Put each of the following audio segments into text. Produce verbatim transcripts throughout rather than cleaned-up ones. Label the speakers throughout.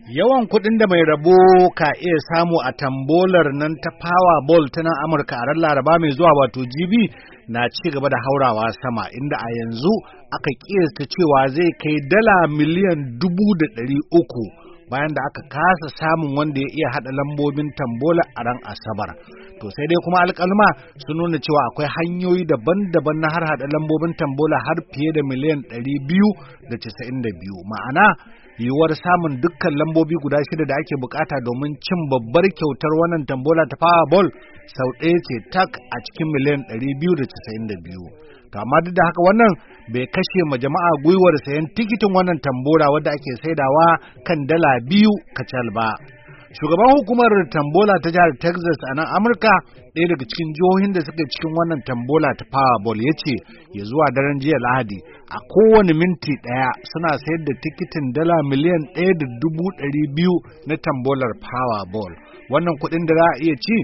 Speaker 1: Yawan kuɗin da mai rabo ka iya samu a tambolar nan ta Powerball ta nan Amurka a ran Laraba mai zuwa wato jibi na ci gaba da haurawa sama, inda a yanzu aka kiyasta cewa zai kai dala miliyan dubu da ɗari uku bayan da aka kasa samun wanda ya iya haɗa lambobin tambola a ran Asabar. To sai dai kuma alƙalma sun nuna cewa akwai hanyoyi daban-daban na har haɗa lambobin tambola har fiye da miliyan ɗari biyu da casa'in da biyu, ma'ana yiwuwar samun dukkan lambobi guda shida da ake bukata domin cin babbar kyautar wannan tambola ta Powerball sau ɗaya ce tak a cikin miliyan ɗari biyu da casa'in da biyu. To amma duk da haka wannan bai kashe ma jama'a gwiwar sayan tikitin wannan tambola wadda ake saidawa kan dala biyu kacal ba. Shugaban hukumar tambola ta jihar Texas a nan Amurka, ɗaya daga cikin jihohin da suke cikin wannan tambola ta Powerball, ya ce ya zuwa daren jiya Lahadi a kowane minti ɗaya suna sayar da tikitin dala miliyan ɗaya da dubu ɗari biyu na tambolar Powerball. Wannan kuɗin da za a iya ci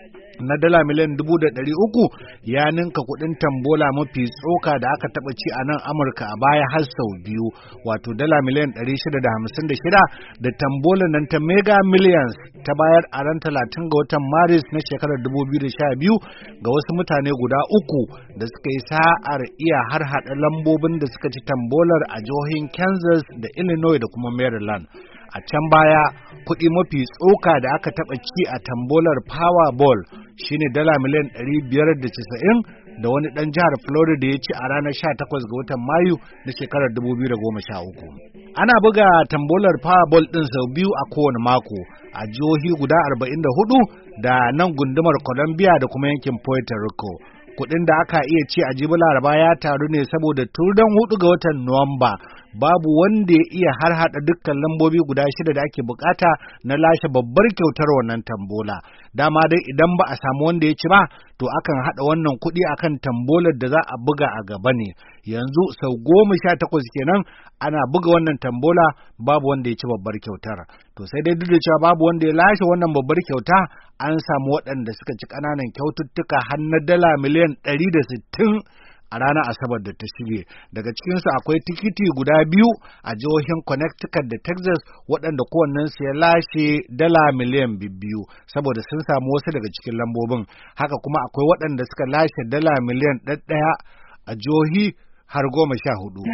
Speaker 1: na dala miliyan dubu da ɗari uku ya ninka kuɗin tambola mafi tsoka da aka taɓa ci a nan Amurka a baya har sau biyu, wato dala miliyan ɗari shida da hamsin da shida da tambola nan ta Mega Millions ta bayar a ran talatin ga watan Maris na shekarar dubu biyu da sha biyu ga wasu mutane guda uku da suka yi sa'ar iya har haɗa lambobin da suka ci tambolar a jihohin Kansas da Illinois da kuma Maryland. A can baya kuɗi mafi tsoka da aka taɓa ci a tambolar Powerball shine dala miliyan ɗari biyar da casa'in da wani ɗan jihar Florida ya ci a ranar sha takwas ga watan Mayu na shekarar dubu biyu da goma sha uku. Ana buga tambolar Powerball ɗin sau biyu a kowane mako a jihohi guda arba'in da hudu da nan gundumar Columbia da kuma yankin Puerto Rico. Kuɗin da aka iya ci a jibi Laraba ya taru ne saboda tun hudu ga watan Nuwamba babu wanda ya iya har hada dukkan lambobi guda shida da ake bukata na lashe babbar kyautar wannan tambola. Dama dai idan ba a samu wanda ya ci ba, to akan hada wannan kuɗi akan tambolar da za a buga a gaba ne. Yanzu sau goma sha takwas kenan ana buga wannan tambola babu wanda ya ci babbar kyautar. To sai dai duk da cewa babu wanda ya lashe wannan babbar kyauta, an samu waɗanda suka ci ƙananan kyaututtuka har na dala miliyan ɗari da sittin a ranar Asabar da ta shige. Daga cikinsu akwai tikiti guda biyu a jihohin Connecticut da Texas waɗanda kowannensu ya lashe dala miliyan biyu saboda sun samu wasu daga cikin lambobin. Haka kuma akwai waɗanda suka lashe dala miliyan ɗaya a jihohi har goma sha hudu.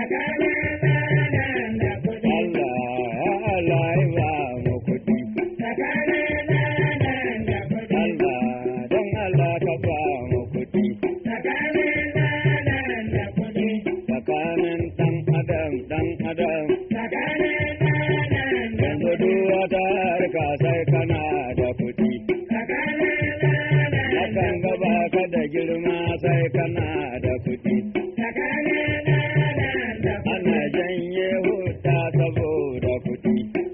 Speaker 2: Sai kana da kuɗi, akan gaba ka da girma sai kana da kuɗi, ana janye huta saboda kuɗi,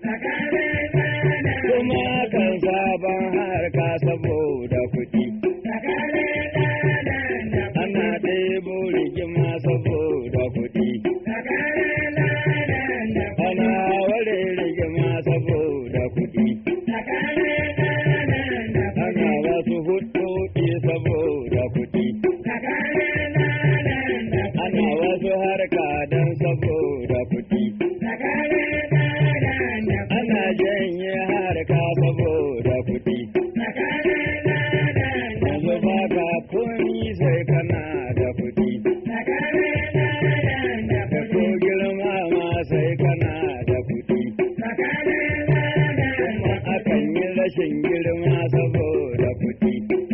Speaker 2: kuma kan sabon harka saboda kuɗi, ana ɗebo rigima saboda kuɗi, ana ware rigima saboda kuɗi. Saboda kuɗi, ana wasu harka don saboda kuɗi, ana janye harka saboda kuɗi, yanzu ba ka komi sai kana da kuɗi, ka ko girma ma sai kana da kuɗi, kuma akan yi rashin girma saboda kuɗi.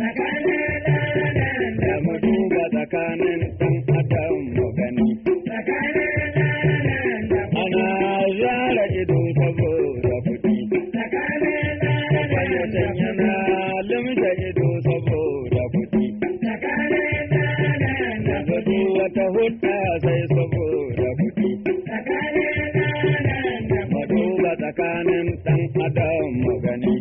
Speaker 2: Tsakanin ɗan adam mu gani, ana zara ido saboda kuɗi, mutum yana limta ido saboda kuɗi, yanzu wata hudda sai saboda kuɗi, mu duba tsakanin ɗan adam mu gani.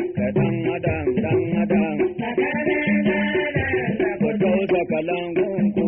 Speaker 2: Kalangun